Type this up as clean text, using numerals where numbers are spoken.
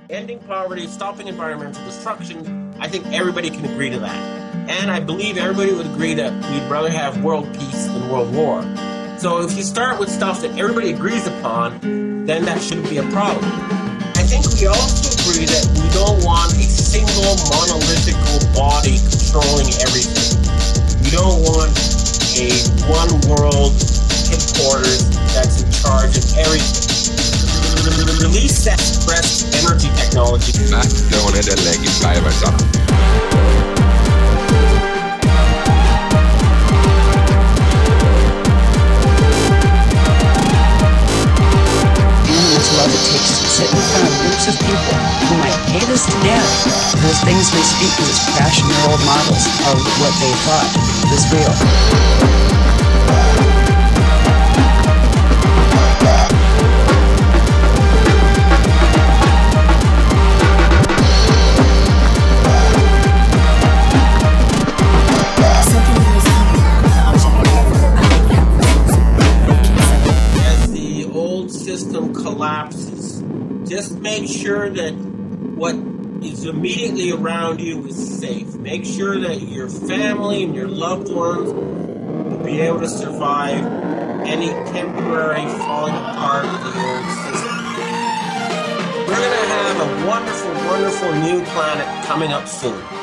ending poverty, stopping environmental destruction, I think everybody can agree to that. And I believe everybody would agree that we'd rather have world peace than world war. So if you start with stuff that everybody agrees upon, then that shouldn't be a problem. I think we also agree that we don't want a single monolithical body controlling everything. We don't want a one world headquarters that's in charge of everything. Release that suppressed energy technology. Love it takes to sit in front of groups of people who might hate us to death. Those things they speak as passion-year-old models of what they thought was real. As the old system collapses, just make sure that what is immediately around you is safe. Make sure that your family and your loved ones will be able to survive any temporary falling apart of the old system. We're going to have a wonderful, wonderful new planet coming up soon.